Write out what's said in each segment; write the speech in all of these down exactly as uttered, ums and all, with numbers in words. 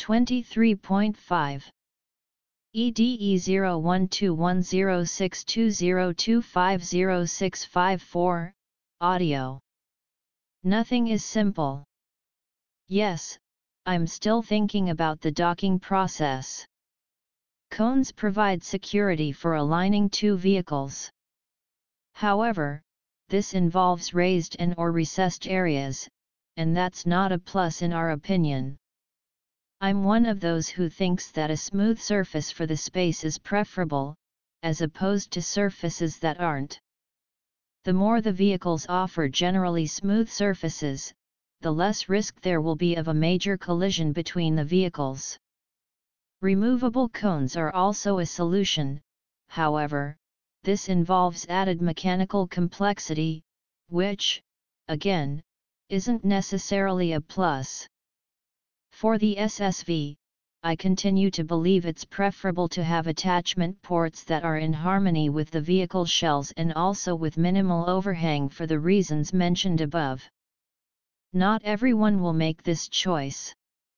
twenty-three point five. E D E zero one two one zero six two zero two five zero six five four, audio. Nothing is simple. Yes, I'm still thinking about the docking process. Cones provide security for aligning two vehicles. However, this involves raised and or recessed areas, and that's not a plus in our opinion. I'm one of those who thinks that a smooth surface for the space is preferable, as opposed to surfaces that aren't. The more the vehicles offer generally smooth surfaces, the less risk there will be of a major collision between the vehicles. Removable cones are also a solution, however, this involves added mechanical complexity, which, again, isn't necessarily a plus. For the S S V, I continue to believe it's preferable to have attachment ports that are in harmony with the vehicle shells and also with minimal overhang for the reasons mentioned above. Not everyone will make this choice.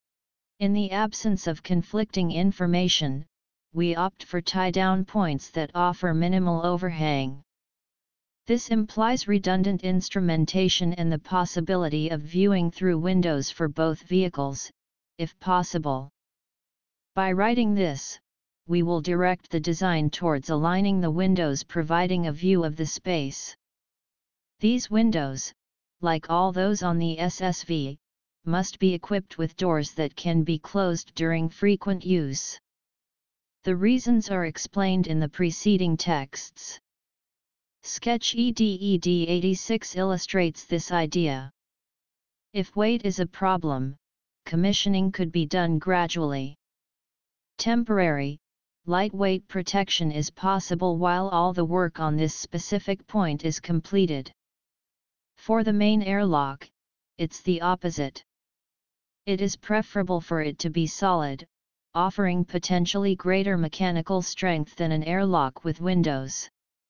In the absence of conflicting information, we opt for tie-down points that offer minimal overhang. This implies redundant instrumentation and the possibility of viewing through windows for both vehicles, if possible. By writing this, we will direct the design towards aligning the windows providing a view of the space. These windows, like all those on the S S V, must be equipped with doors that can be closed during frequent use. The reasons are explained in the preceding texts. Sketch E D E D eighty-six illustrates this idea. If weight is a problem, commissioning could be done gradually. Temporary, lightweight protection is possible while all the work on this specific point is completed. For the main airlock, it's the opposite. It is preferable for it to be solid, offering potentially greater mechanical strength than an airlock with windows.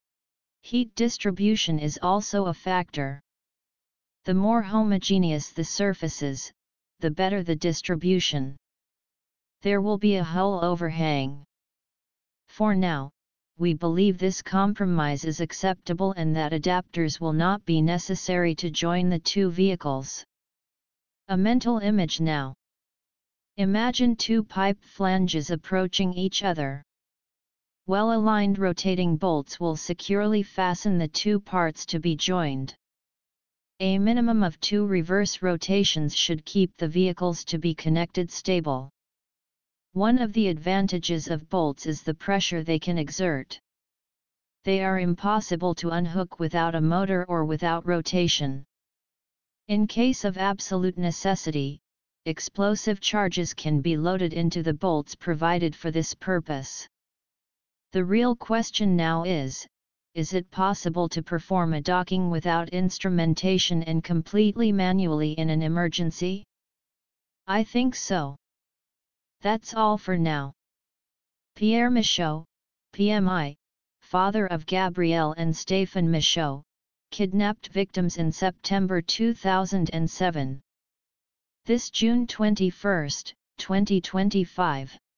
Heat distribution is also a factor. The more homogeneous the surfaces, the better the distribution. There will be a hull overhang. For now, we believe this compromise is acceptable and that adapters will not be necessary to join the two vehicles. A mental image now. Imagine two pipe flanges approaching each other. Well-aligned rotating bolts will securely fasten the two parts to be joined. A minimum of two reverse rotations should keep the vehicles to be connected stable. One of the advantages of bolts is the pressure they can exert. They are impossible to unhook without a motor or without rotation. In case of absolute necessity, explosive charges can be loaded into the bolts provided for this purpose. The real question now is, is it possible to perform a docking without instrumentation and completely manually in an emergency? I think so. That's all for now. Pierre Michaud, P M I, father of Gabrielle and Stéphane Michaud, kidnapped victims in September two thousand seven. This June twenty-first, twenty twenty-five.